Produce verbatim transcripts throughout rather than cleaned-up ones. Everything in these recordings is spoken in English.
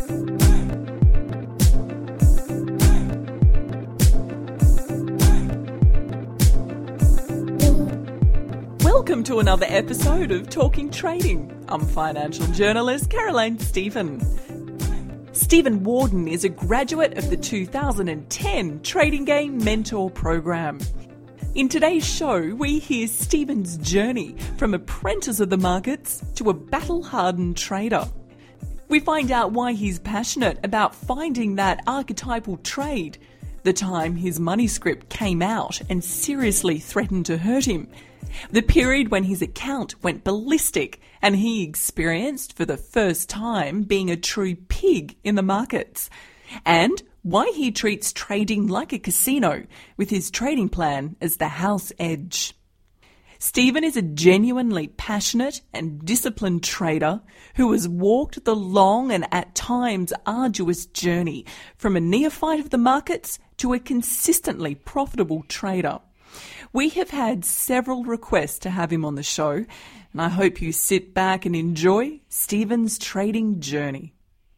Welcome to another episode of Talking Trading. I'm financial journalist Caroline Stephen. Stephen Warden is a graduate of the two thousand ten Trading Game Mentor Program. In today's show, we hear Stephen's journey from apprentice of the markets to a battle-hardened trader. We find out why he's passionate about finding that archetypal trade, the time his money script came out and seriously threatened to hurt him, the period when his account went ballistic and he experienced for the first time being a true pig in the markets, and why he treats trading like a casino with his trading plan as the house edge. Stephen is a genuinely passionate and disciplined trader who has walked the long and at times arduous journey from a neophyte of the markets to a consistently profitable trader. We have had several requests to have him on the show, and I hope you sit back and enjoy Stephen's trading journey.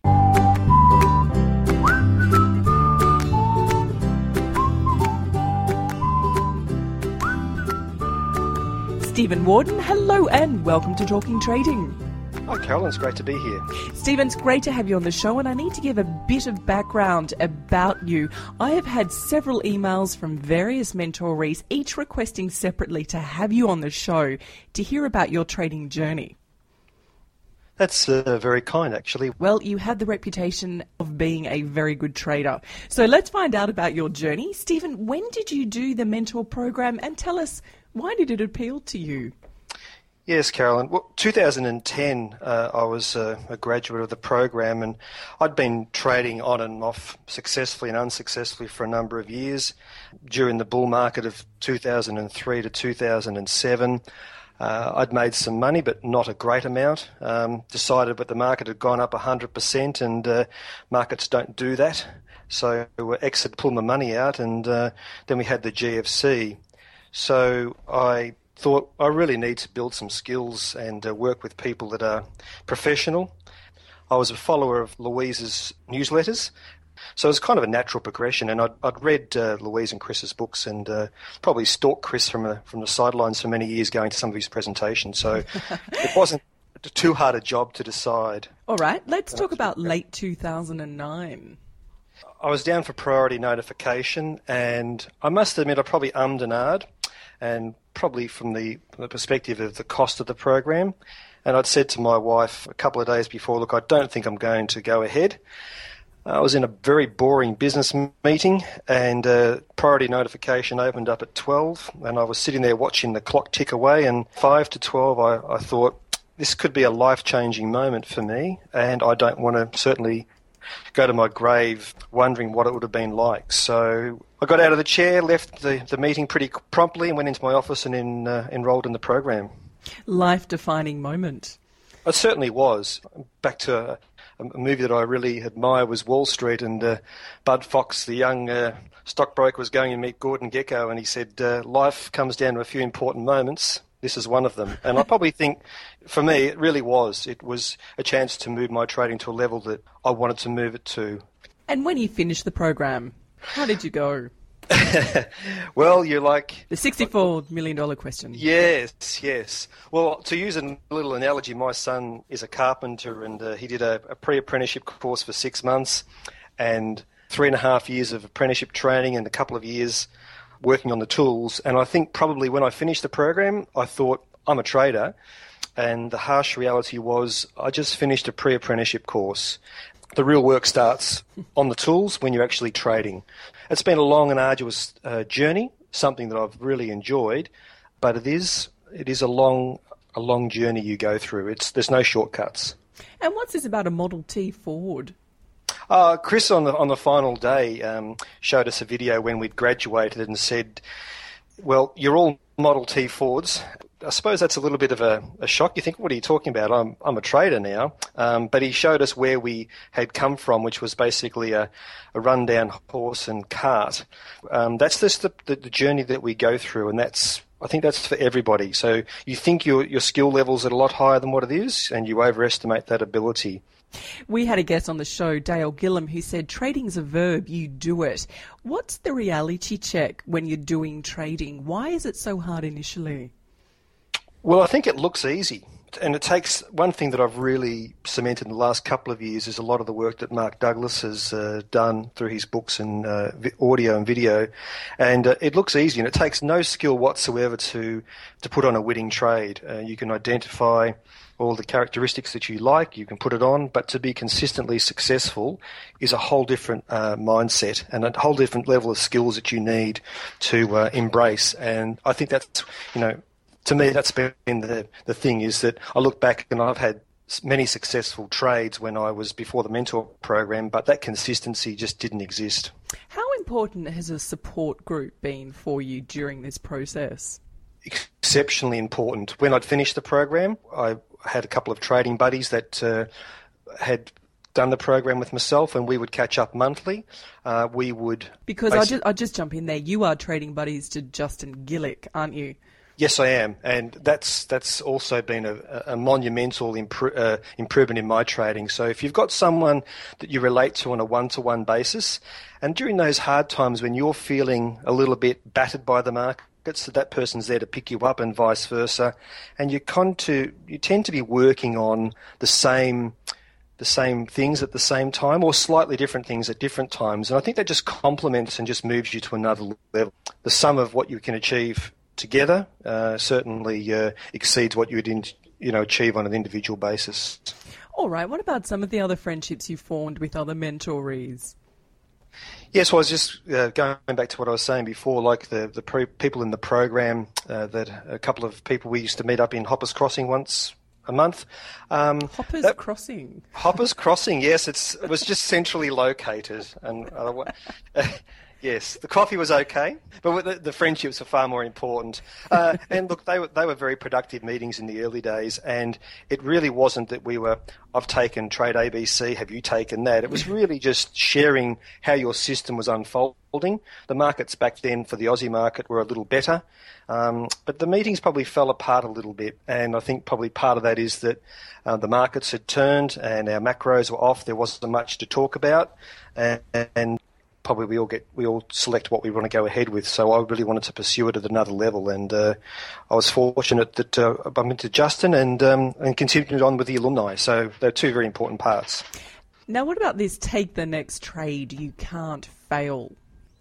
Stephen Warden, hello and welcome to Talking Trading. Hi Caroline, it's great to be here. Stephen, it's great to have you on the show, and I need to give a bit of background about you. I have had several emails from various mentorees, each requesting separately to have you on the show to hear about your trading journey. That's uh, very kind, actually. Well, you have the reputation of being a very good trader. So let's find out about your journey. Stephen, when did you do the mentor program, and tell us, why did it appeal to you? Yes, Caroline. Well, two thousand ten, uh, I was uh, a graduate of the program, and I'd been trading on and off successfully and unsuccessfully for a number of years. During the bull market of two thousand three to two thousand seven, uh, I'd made some money, but not a great amount. Um, decided that the market had gone up one hundred percent, and uh, markets don't do that. So we exit, pulled my money out, and uh, then we had the G F C. So I thought I really need to build some skills and uh, work with people that are professional. I was a follower of Louise's newsletters, so it was kind of a natural progression, and I'd, I'd read uh, Louise and Chris's books and uh, probably stalked Chris from, a, from the sidelines for many years going to some of his presentations, so it wasn't too hard a job to decide. All right, let's talk about late two thousand nine. I was down for priority notification, and I must admit I probably ummed and ahed, and probably from the, from the perspective of the cost of the program. And I'd said to my wife a couple of days before, look, I don't think I'm going to go ahead. I was in a very boring business meeting, and uh, priority notification opened up at twelve, and I was sitting there watching the clock tick away, and five to twelve I, I thought, this could be a life-changing moment for me, and I don't want to certainly go to my grave wondering what it would have been like. So I got out of the chair, left the, the meeting pretty promptly, and went into my office and in, uh, enrolled in the program. Life-defining moment. It certainly was. Back to a, a movie that I really admire was Wall Street, and uh, Bud Fox, the young uh, stockbroker, was going to meet Gordon Gekko, and he said, uh, life comes down to a few important moments. This is one of them. And I probably think, for me, it really was. It was a chance to move my trading to a level that I wanted to move it to. And when you finished the program, how did you go? Well, you're like... The sixty-four million dollars question. Yes, yes. Well, to use a little analogy, my son is a carpenter, and uh, he did a, a pre-apprenticeship course for six months and three and a half years of apprenticeship training and a couple of years working on the tools. And I think probably when I finished the program, I thought, I'm a trader. And the harsh reality was I just finished a pre-apprenticeship course. The real work starts on the tools when you're actually trading. It's been a long and arduous uh, journey, something that I've really enjoyed, but it is it is a long a long journey you go through. It's there's no shortcuts. And what's this about a Model T Ford? Uh, Chris on the on the final day um, showed us a video when we'd graduated and said, well, you're all Model T Fords. I suppose that's a little bit of a, a shock. You think, what are you talking about? I'm I'm a trader now. Um, but he showed us where we had come from, which was basically a, a rundown horse and cart. Um, that's just the, the, the journey that we go through, and that's I think that's for everybody. So you think your your skill level's at a lot higher than what it is, and you overestimate that ability. We had a guest on the show, Dale Gillham, who said trading's a verb, you do it. What's the reality check when you're doing trading? Why is it so hard initially? Well, I think it looks easy. And it takes, one thing that I've really cemented in the last couple of years is a lot of the work that Mark Douglas has uh, done through his books and uh, audio and video. And uh, it looks easy, and it takes no skill whatsoever to, to put on a winning trade. Uh, you can identify all the characteristics that you like, you can put it on, but to be consistently successful is a whole different uh, mindset and a whole different level of skills that you need to uh, embrace. And I think that's, you know, to me, that's been the, the thing, is that I look back and I've had many successful trades when I was before the mentor program, but that consistency just didn't exist. How important has a support group been for you during this process? Exceptionally important. When I'd finished the program, I had a couple of trading buddies that uh, had done the program with myself, and we would catch up monthly. Uh, we would... Because I'll just, I'll just jump in there. You are trading buddies to Justin Gillick, aren't you? Yes, I am, and that's that's also been a, a monumental impro- uh, improvement in my trading. So if you've got someone that you relate to on a one-to-one basis, and during those hard times when you're feeling a little bit battered by the markets, that that person's there to pick you up, and vice versa, and you con to you tend to be working on the same the same things at the same time, or slightly different things at different times, and I think that just complements and just moves you to another level. The sum of what you can achieve together uh, certainly uh, exceeds what you would in, you know achieve on an individual basis. All right. What about some of the other friendships you formed with other mentorees? Yes, well, I was just uh, going back to what I was saying before, like the the pro- people in the program. Uh, that a couple of people we used to meet up in Hoppers Crossing once a month. Um, Hoppers that, Crossing. Hoppers Crossing. Yes, it's it was just centrally located, and uh, yes, the coffee was okay, but the, the friendships are far more important. Uh, and look, they were they were very productive meetings in the early days, and it really wasn't that we were, I've taken trade A B C, have you taken that? It was really just sharing how your system was unfolding. The markets back then for the Aussie market were a little better, um, but the meetings probably fell apart a little bit, and I think probably part of that is that uh, the markets had turned and our macros were off. There wasn't much to talk about, and, and probably we all get we all select what we want to go ahead with. So I really wanted to pursue it at another level, and uh, I was fortunate that uh, I bumped into Justin and um, and continued on with the alumni. So they're two very important parts. Now, what about this? Take the next trade. You can't fail.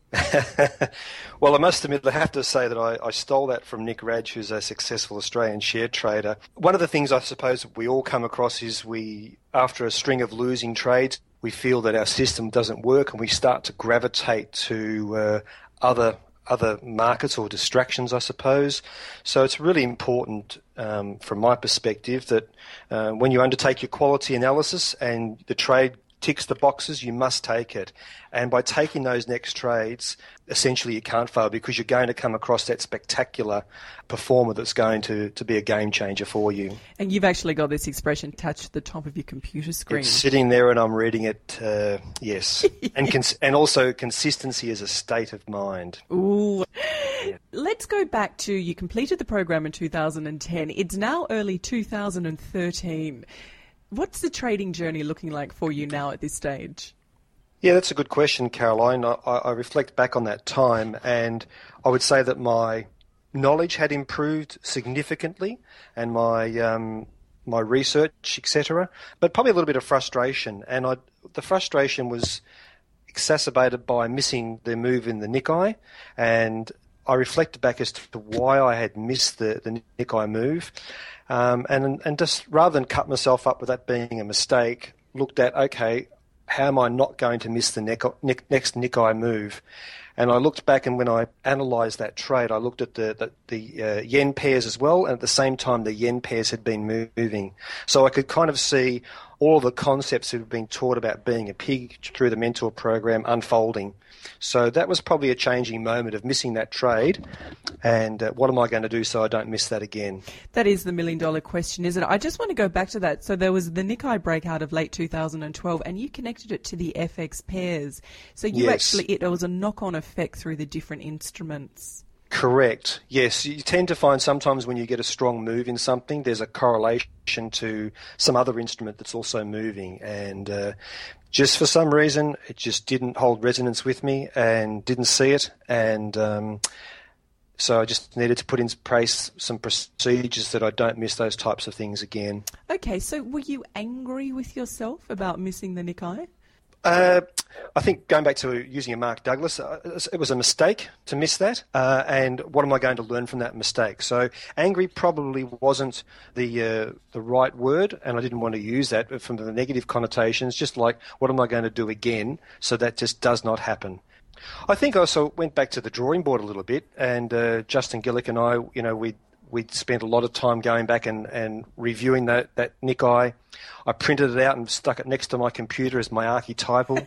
Well, I must admit, I have to say that I, I stole that from Nick Radge, who's a successful Australian share trader. One of the things I suppose we all come across is we, after a string of losing trades, we feel that our system doesn't work, and we start to gravitate to uh, other other markets or distractions, I suppose. So it's really important, um, from my perspective, that uh, when you undertake your quality analysis and the trade ticks the boxes, you must take it. And by taking those next trades, essentially you can't fail, because you're going to come across that spectacular performer that's going to, to be a game changer for you. And you've actually got this expression attached to the top of your computer screen. It's sitting there and I'm reading it, uh, yes. and cons- and also consistency is a state of mind. Ooh. Yeah. Let's go back to, you completed the program in two thousand ten. It's now early two thousand thirteen. What's the trading journey looking like for you now at this stage? Yeah, that's a good question, Caroline. I, I reflect back on that time, and I would say that my knowledge had improved significantly, and my um, my research, et cetera. But probably a little bit of frustration, and I, the frustration was exacerbated by missing the move in the Nikkei, and I reflected back as to why I had missed the, the Nikkei move. Um, and and just rather than cut myself up with that being a mistake, looked at, okay, how am I not going to miss the Nikkei, next Nikkei move? And I looked back, and when I analysed that trade, I looked at the the, the uh, yen pairs as well, and at the same time the yen pairs had been moving. So I could kind of see all the concepts that had been taught about being a pig through the mentor program unfolding. So that was probably a changing moment of missing that trade, and uh, what am I going to do so I don't miss that again? That is the million dollar question, isn't it? I just want to go back to that. So there was the Nikkei breakout of late two thousand twelve, and you connected it to the F X pairs. So you yes. actually, it was a knock-on effect through the different instruments. Correct. Yes, you tend to find sometimes when you get a strong move in something, there's a correlation to some other instrument that's also moving. And uh, just for some reason, it just didn't hold resonance with me and didn't see it. And um, so I just needed to put in place some procedures that I don't miss those types of things again. Okay, so were you angry with yourself about missing the Nikai? Uh, I think going back to using a Mark Douglas, uh, it was a mistake to miss that. Uh, and what am I going to learn from that mistake? So angry probably wasn't the uh, the right word, and I didn't want to use that from the negative connotations. Just like, what am I going to do again so that just does not happen? I think I also went back to the drawing board a little bit, and uh, Justin Gillick and I, you know, we we'd spent a lot of time going back and, and reviewing that, that Nikai. I printed it out and stuck it next to my computer as my archetypal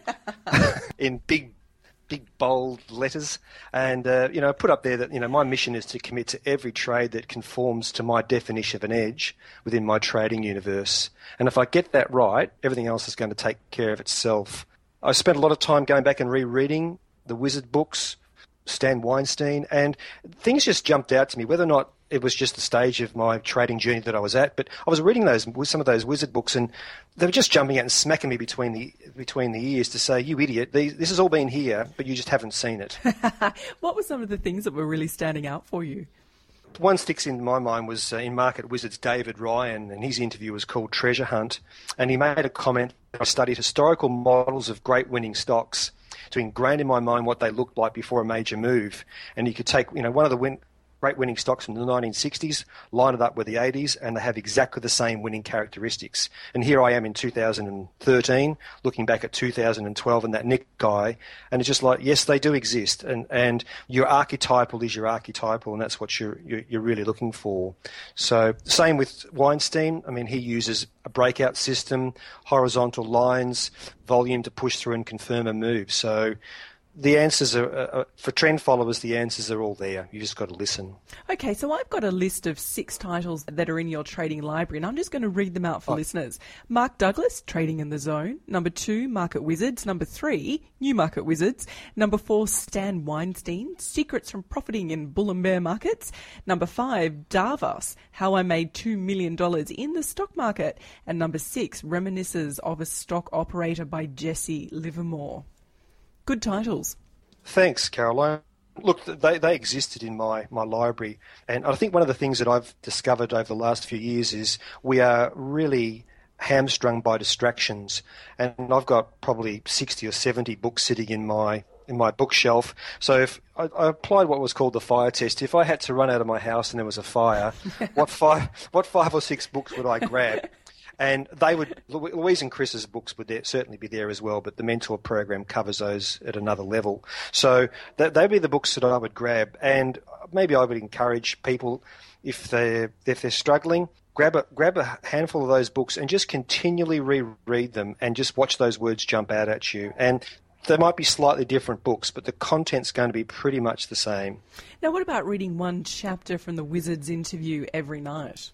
in big, big, bold letters. And, uh, you know, I put up there that, you know, my mission is to commit to every trade that conforms to my definition of an edge within my trading universe. And if I get that right, everything else is going to take care of itself. I spent a lot of time going back and rereading the Wizard books, Stan Weinstein, and things just jumped out to me, whether or not it was just the stage of my trading journey that I was at. But I was reading those some of those Wizard books, and they were just jumping out and smacking me between the between the ears to say, "You idiot! These, this has all been here, but you just haven't seen it." What were some of the things that were really standing out for you? One sticks in my mind was uh, in Market Wizards, David Ryan, and his interview was called Treasure Hunt, and he made a comment. I studied historical models of great winning stocks to ingrain in my mind what they looked like before a major move. And you could take, you know, one of the win- great winning stocks from the nineteen sixties, line it up with the eighties, and they have exactly the same winning characteristics. And here I am in two thousand thirteen, looking back at two thousand twelve and that Nikai, and it's just like, yes, they do exist. And, and your archetypal is your archetypal, and that's what you're, you're, you're really looking for. So same with Weinstein. I mean, he uses a breakout system, horizontal lines, volume to push through and confirm a move. So the answers are, uh, for trend followers, the answers are all there. You just got to listen. Okay, so I've got a list of six titles that are in your trading library, and I'm just going to read them out for oh. listeners. Mark Douglas, Trading in the Zone. Number two, Market Wizards. Number three, New Market Wizards. Number four, Stan Weinstein, Secrets from Profiting in Bull and Bear Markets. Number five, Davos, How I Made two million dollars in the Stock Market. And number six, Reminiscences of a Stock Operator by Jesse Livermore. Good titles. Thanks, Caroline. Look, they, they existed in my, my library, and I think one of the things that I've discovered over the last few years is we are really hamstrung by distractions, and I've got probably sixty or seventy books sitting in my in my bookshelf. So if I, I applied what was called the fire test, if I had to run out of my house and there was a fire, what five what five or six books would I grab? And they would, Louise and Chris's books would there, certainly be there as well, but the mentor program covers those at another level. So that, they'd be the books that I would grab. And maybe I would encourage people, if they're, if they're struggling, grab a, grab a handful of those books and just continually reread them and just watch those words jump out at you. And they might be slightly different books, but the content's going to be pretty much the same. Now, what about reading one chapter from the Wizards interview every night?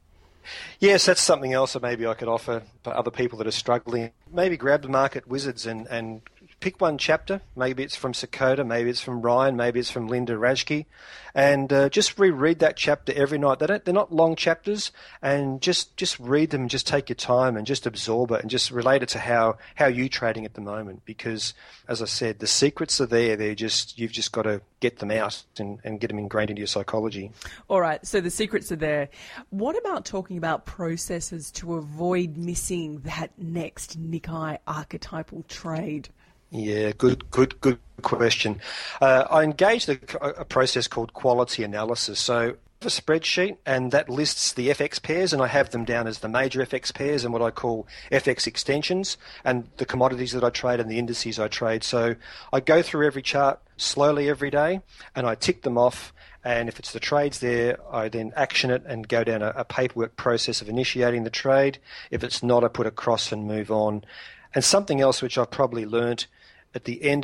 Yes, that's something else that maybe I could offer for other people that are struggling. Maybe grab the Market Wizards and, and pick one chapter. Maybe it's from Sakota, maybe it's from Ryan, maybe it's from Linda Rajki, and uh, just reread that chapter every night. They don't, they're not long chapters, and just, just read them and just take your time and just absorb it and just relate it to how, how you're trading at the moment. Because, as I said, the secrets are there. They're just, you've just got to get them out and, and get them ingrained into your psychology. All right, so the secrets are there. What about talking about processes to avoid missing that next Nikai archetypal trade? Yeah, good, good, good question. Uh, I engaged a, a process called quality analysis. So I have a spreadsheet, and that lists the F X pairs, and I have them down as the major F X pairs and what I call F X extensions, and the commodities that I trade and the indices I trade. So I go through every chart slowly every day, and I tick them off. And if it's the trades there, I then action it and go down a, a paperwork process of initiating the trade. If it's not, I put a cross and move on. And something else which I've probably learnt at the end of that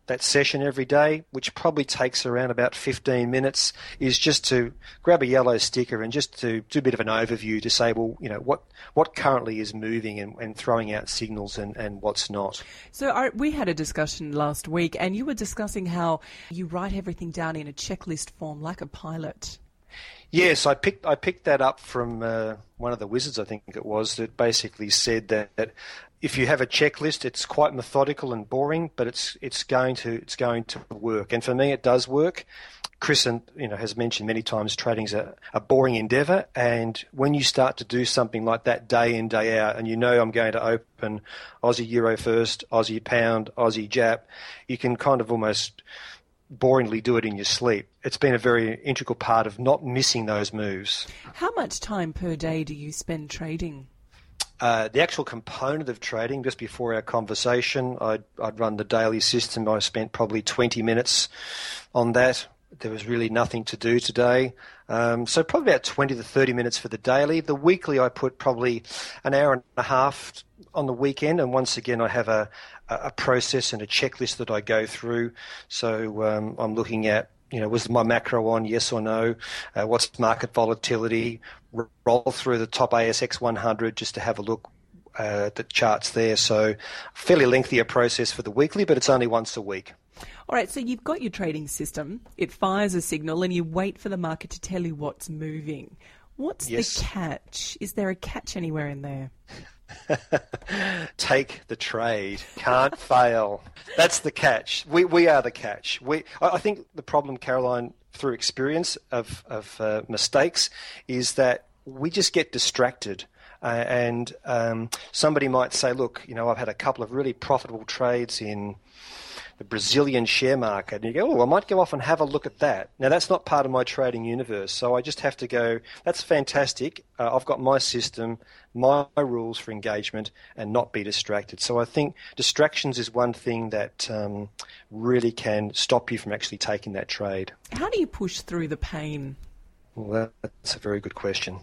that session every day, which probably takes around about fifteen minutes, is just to grab a yellow sticker and just to do a bit of an overview to say, well, you know, what, what currently is moving and, and throwing out signals and, and what's not. So our, we had a discussion last week and you were discussing how you write everything down in a checklist form like a pilot. Yes, I picked I picked that up from uh, one of the wizards, I think it was, that basically said that, that if you have a checklist, it's quite methodical and boring, but it's it's going to it's going to work. And for me, it does work. Chris, and you know, has mentioned many times trading's a, a boring endeavour, and when you start to do something like that day in, day out, and you know I'm going to open Aussie Euro first, Aussie Pound, Aussie Jap, you can kind of almost boringly do it in your sleep. It's been a very integral part of not missing those moves. How much time per day do you spend trading? Uh, the actual component of trading, just before our conversation, I'd, I'd run the daily system. I spent probably twenty minutes on that. There was really nothing to do today. Um, so probably about twenty to thirty minutes for the daily. The weekly, I put probably an hour and a half on the weekend. And once again, I have a, a process and a checklist that I go through. So um, I'm looking at, you know, was my macro on, yes or no? Uh, what's market volatility? Roll through the top A S X one hundred just to have a look uh, at the charts there. So fairly lengthy a process for the weekly, but it's only once a week. All right, so you've got your trading system. It fires a signal and you wait for the market to tell you what's moving. What's yes. the catch? Is there a catch anywhere in there? Take the trade. Can't fail. That's the catch. We we are the catch. We I think the problem, Caroline, through experience of of uh, mistakes, is that we just get distracted. Uh, and um, somebody might say, look, you know, I've had a couple of really profitable trades in the Brazilian share market. And you go, oh, I might go off and have a look at that. Now, that's not part of my trading universe. So I just have to go, that's fantastic. Uh, I've got my system, my rules for engagement, and not be distracted. So I think distractions is one thing that um, really can stop you from actually taking that trade. How do you push through the pain? Well, that's a very good question.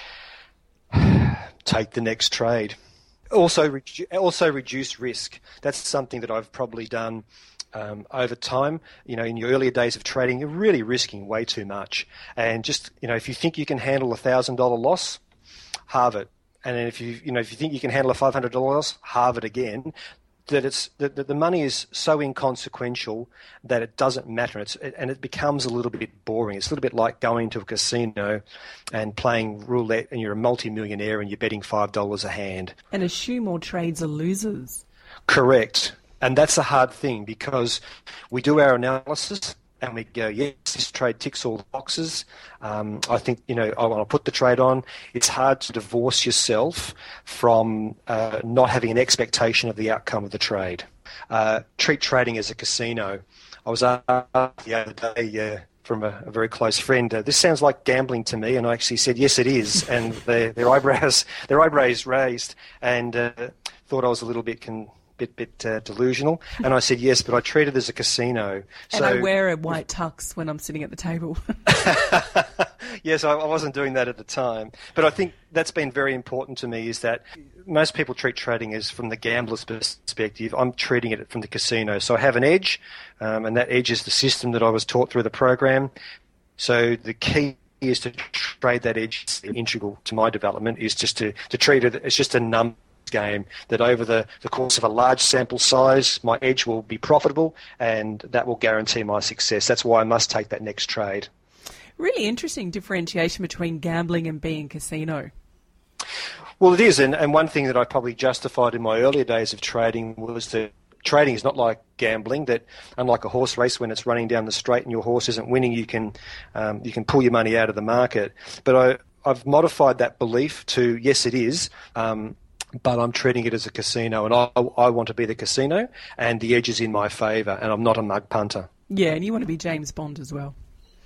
Take the next trade. Also, redu- also reduce risk. That's something that I've probably done um, over time. You know, in your earlier days of trading, you're really risking way too much. And just, you know, if you think you can handle a thousand dollar loss, halve it. And then if you, you know, if you think you can handle a five hundred dollar loss, halve it again. That it's that the money is so inconsequential that it doesn't matter. It's and it becomes a little bit boring. It's a little bit like going to a casino and playing roulette, and you're a multi-millionaire and you're betting five dollars a hand. And assume all trades are losers. Correct, and that's a hard thing because we do our analysis and we go, yes, this trade ticks all the boxes. Um, I think, you know, I want to put the trade on. It's hard to divorce yourself from uh, not having an expectation of the outcome of the trade. Uh, treat trading as a casino. I was asked the other day uh, from a, a very close friend, uh, this sounds like gambling to me, and I actually said, yes, it is. And their, their eyebrows, their eyebrows raised, and uh, thought I was a little bit con- bit bit uh, delusional, and I said yes, but I treat it as a casino. And so, I wear a white tux when I'm sitting at the table. Yes, I, I wasn't doing that at the time, but I think that's been very important to me, is that most people treat trading as from the gambler's perspective. I'm treating it from the casino. So I have an edge, um, and that edge is the system that I was taught through the program. So the key is to trade that edge. Integral to my development is just to, to treat it as just a number game, that over the, the course of a large sample size, my edge will be profitable, and that will guarantee my success. That's why I must take that next trade. Really interesting differentiation between gambling and being casino. Well, it is, and, and one thing that I probably justified in my earlier days of trading was that trading is not like gambling, that unlike a horse race, when it's running down the straight and your horse isn't winning, you can um, you can pull your money out of the market. But I, I've modified that belief to, yes, it is, um, but I'm treating it as a casino, and I, I want to be the casino, and the edge is in my favour, and I'm not a mug punter. Yeah, and you want to be James Bond as well.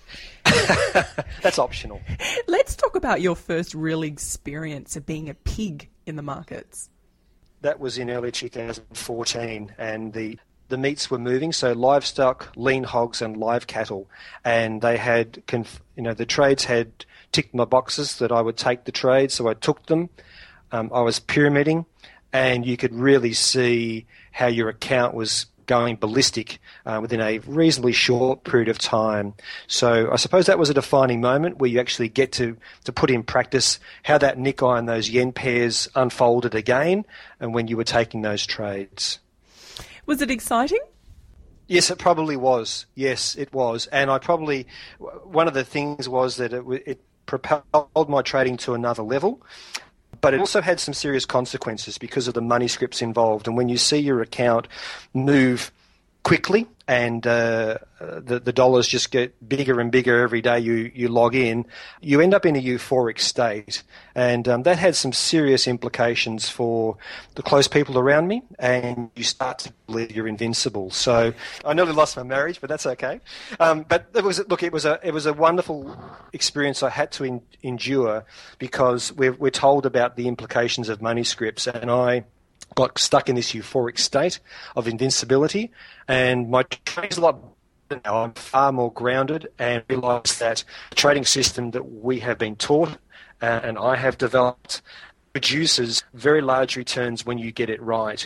That's optional. Let's talk about your first real experience of being a pig in the markets. That was in early two thousand fourteen, and the the meats were moving, so livestock, lean hogs, and live cattle, and they had, conf- you know, the trades had ticked my boxes that I would take the trade, so I took them. Um, I was pyramiding, and you could really see how your account was going ballistic uh, within a reasonably short period of time. So I suppose that was a defining moment where you actually get to, to put in practice how that Nikkei and those yen pairs unfolded again and when you were taking those trades. Was it exciting? Yes, it probably was. Yes, it was. And I probably, one of the things was that it, it propelled my trading to another level. But it also had some serious consequences because of the money scripts involved. And when you see your account move quickly and uh, the, the dollars just get bigger and bigger every day you, you log in, you end up in a euphoric state. And um, that had some serious implications for the close people around me, and you start to believe you're invincible. So I nearly lost my marriage, but that's okay. Um, but it was look, it was a it was a wonderful experience I had to in, endure because we're we're told about the implications of money scripts, and I got stuck in this euphoric state of invincibility, and my trading's a lot better now. I'm far more grounded and realise that the trading system that we have been taught uh, and I have developed produces very large returns when you get it right.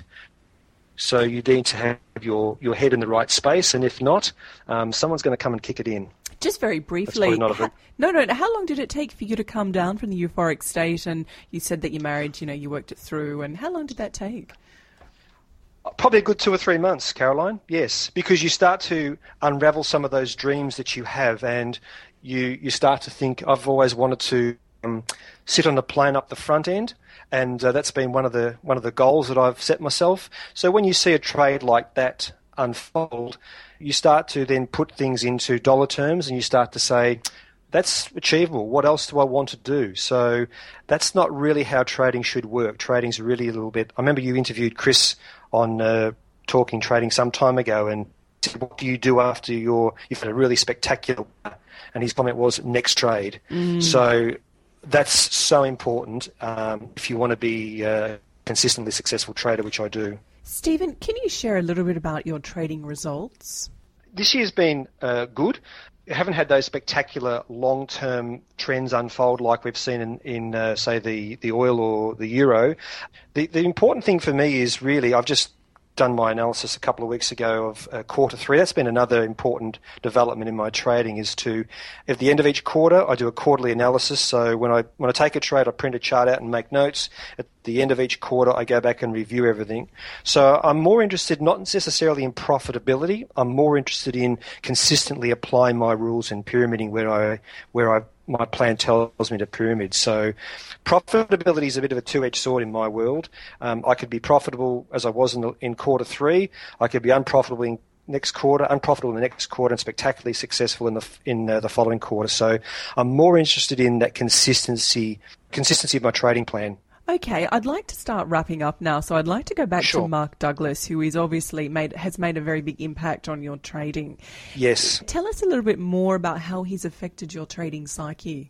So you need to have your, your head in the right space, and if not, um, someone's going to come and kick it in. Just very briefly, not a ha- no, no, how long did it take for you to come down from the euphoric state? And you said that you married, you know, you worked it through, and how long did that take? Probably a good two or three months, Caroline, yes, because you start to unravel some of those dreams that you have, and you, you start to think, I've always wanted to um, sit on a plane up the front end, and uh, that's been one of the one of the goals that I've set myself. So when you see a trade like that unfold, you start to then put things into dollar terms and you start to say, that's achievable. What else do I want to do? So that's not really how trading should work. Trading's really a little bit... I remember you interviewed Chris on uh, Talking Trading some time ago, and said, what do you do after your, you've had a really spectacular... And his comment was, next trade. Mm. So that's so important um, if you want to be a consistently successful trader, which I do. Stephen, can you share a little bit about your trading results? This year's been uh, good. We haven't had those spectacular long-term trends unfold like we've seen in, in uh, say, the, the oil or the euro. The, the important thing for me is really, I've just done my analysis a couple of weeks ago of uh, quarter three. That's been another important development in my trading, is to, at the end of each quarter, I do a quarterly analysis. So when I when I take a trade, I print a chart out and make notes. At the end of each quarter, I go back and review everything. So I'm more interested not necessarily in profitability. I'm more interested in consistently applying my rules in pyramiding where I where I my plan tells me to pyramid. So profitability is a bit of a two-edged sword in my world. Um, I could be profitable as I was in, the, in quarter three. I could be unprofitable in next quarter, unprofitable in the next quarter, and spectacularly successful in the in uh, the following quarter. So I'm more interested in that consistency consistency of my trading plan. Okay, I'd like to start wrapping up now, so I'd like to go back Sure. to Mark Douglas, who is obviously made has made a very big impact on your trading. Yes. Tell us a little bit more about how he's affected your trading psyche.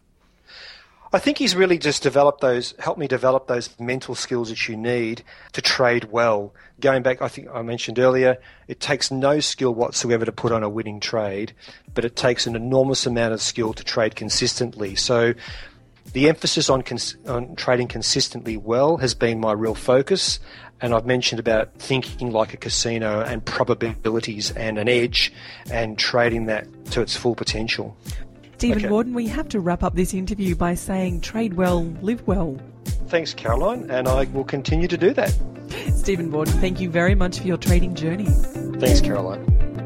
I think he's really just developed those, helped me develop those mental skills that you need to trade well. Going back, I think I mentioned earlier, it takes no skill whatsoever to put on a winning trade, but it takes an enormous amount of skill to trade consistently. So the emphasis on, cons- on trading consistently well has been my real focus, and I've mentioned about thinking like a casino and probabilities and an edge and trading that to its full potential. Stephen Okay. Warden, we have to wrap up this interview by saying trade well, live well. Thanks, Caroline, and I will continue to do that. Stephen Warden, thank you very much for your trading journey. Thanks, Caroline.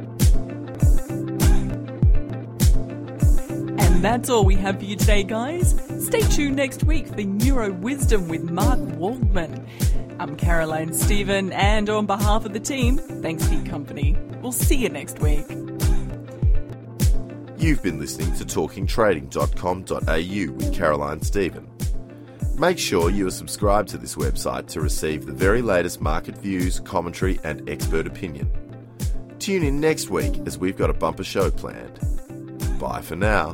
And that's all we have for you today, guys. Stay tuned next week for Neuro Wisdom with Mark Waldman. I'm Caroline Stephen, and on behalf of the team, thanks for your company. We'll see you next week. You've been listening to talking trading dot com dot a u with Caroline Stephen. Make sure you are subscribed to this website to receive the very latest market views, commentary and expert opinion. Tune in next week as we've got a bumper show planned. Bye for now.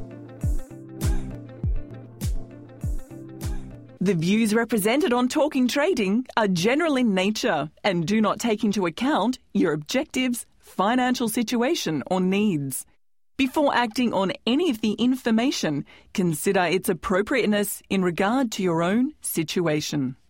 The views represented on Talking Trading are general in nature and do not take into account your objectives, financial situation or needs. Before acting on any of the information, consider its appropriateness in regard to your own situation.